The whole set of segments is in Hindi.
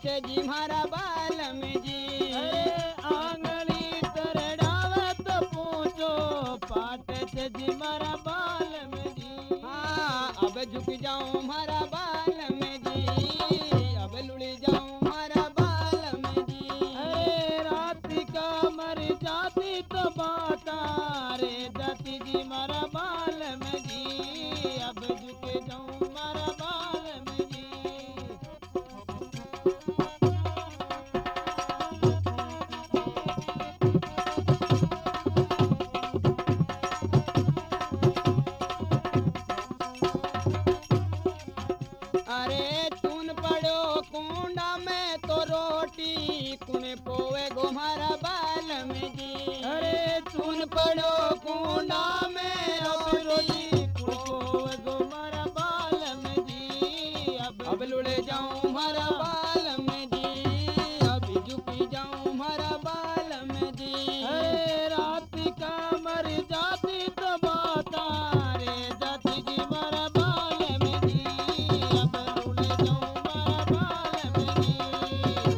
छे जी मारा बालम जी। अरे आंगली तरड़ावे तो पूछो पाटे छे जी मारा बालम जी। हाँ अब झुक जाऊं मारा बालम जी, अब लुढ़ जाऊं मारा बालम जी। अरे राती का मर जाती तो बाता रे जाती जी मारा बालम जी, अब झुके जाऊं मारा बालम जी। अरे चून पड़ो कुंडा में तो रोटी कुने पोवे गो मारा बालम जी। अरे चून पड़ो कुंडा में रोटी को गो मारा बालम जी, अब लुढ़ जाऊं मारा बालम जी, अब झुकी जाऊं मारा बालम जी। अरे राती का मर जाती तो बाता रे जाती जी मारा बालम जी, अब लुढ़ जाऊं मारा बालम जी।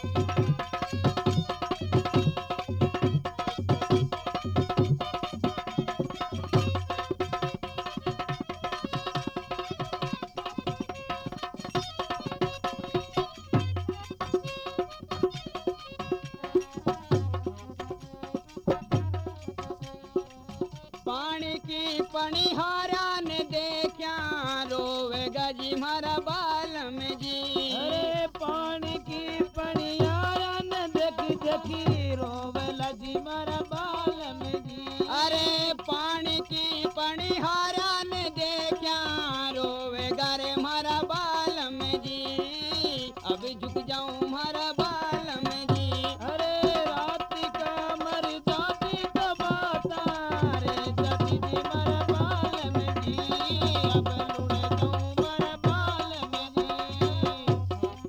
पानी की पनिहारा ने देखा रोवेगा जी मारा बालम जी। अरे पानी की पनियारा न देखी देखी रोवेला जी मारा बालम जी। अरे पानी की पनिहारा ने देखा रोवेगा रे मारा बालम जी, अब झुक जाऊं मारा बालम जी। अरे राती का मर जाती तो बाता रे जाती जी मारा बालम जी, अब लुढ़ जाऊं मारा बालम जी।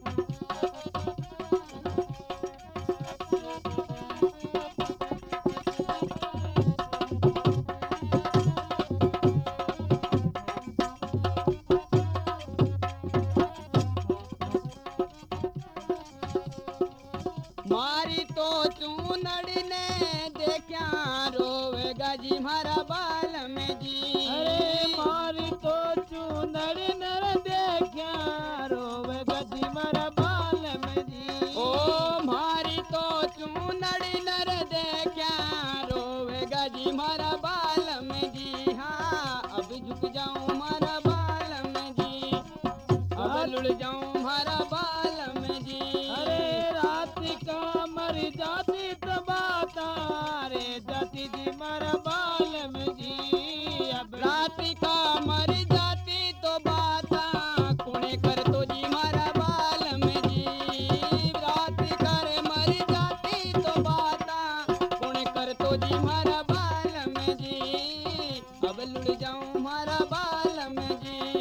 मारी तो चूनड़ ने देखा रोवेगा जी मारा बालम जी। अरे मारी तो चूनड़ नर देखा रोवे गजी मारा बालम जी। ओ मारी तो चूनड़ नर देखा रोवेगा जी मारा बालम जी। हाँ अब झुक जाऊं मारा बालम जी, अब लुढ़ जाऊं मारा बालम जी। अरे राती का मर जाती तो बाता रे जाती जी मारा बालम जी, अब राती का मर जाती तो बाता कुणे कर तो जी मारा बालम जी। राती कर मर जाती तो बाता कुणे कर तो जी मारा बालम जी, अब लुढ़ जाऊं मारा बालम जी।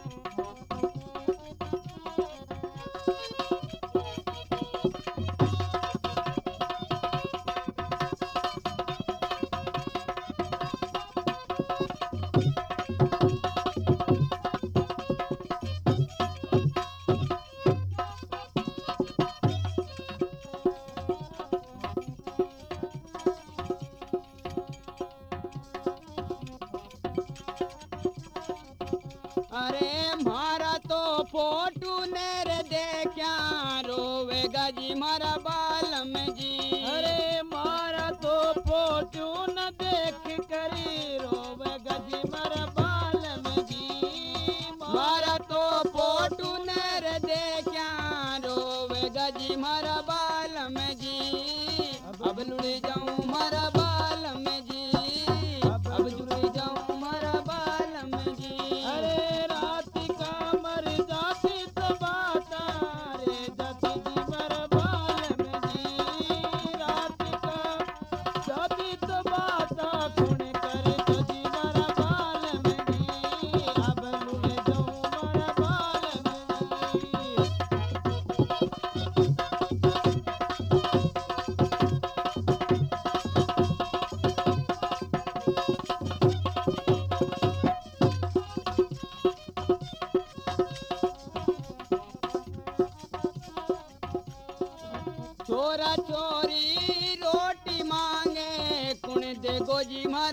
अरे मारा तो फोटू नेर देखा रोवेगा जी मारा बालम जी। अरे मारा तो फोटू न देख करी रोवे गजी मारा बालम जी। मारा तो फोटू नेर देखा रोवेगा जी मारा बालम जी, अब लुढ़ जाऊं मारा बालम जी, अब जुड़ जाऊं मारा बालम जी। अरे राती का मर जाती तो बाता रे जाती जी मारा बालम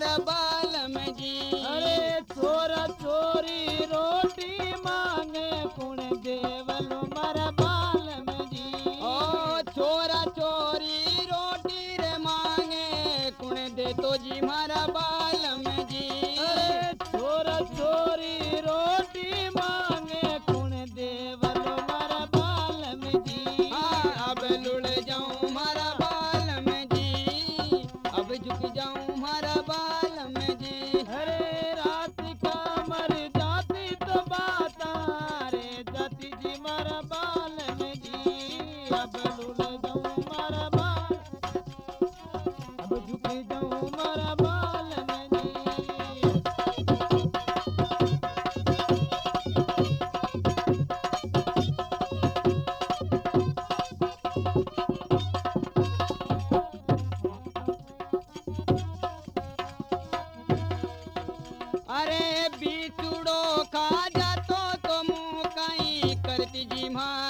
मारा बालम जी अरे छोरा छोरी रोटी मांगे कुण देवलो मारा बालम जी ओ छोरा छोरी रोटी रे मांगे कुण दे तो जी मारा बालम जी अरे छोरा छोरी रोटी मांगे कुण देवलो मारा बालम जी हाँ, अब लुढ़ जाऊं मारा बालम जी अब झुक जाऊं मारा बालम जी अरे रात का मर जाती तो बाता रे जाती जी मारा बालम जी अब लुढ़ जाऊं मारा बाल अब झुक जाऊं मारा बालम जी अरे बिछुड़ो खा जातो तो मुँह कहीं करती जी माँ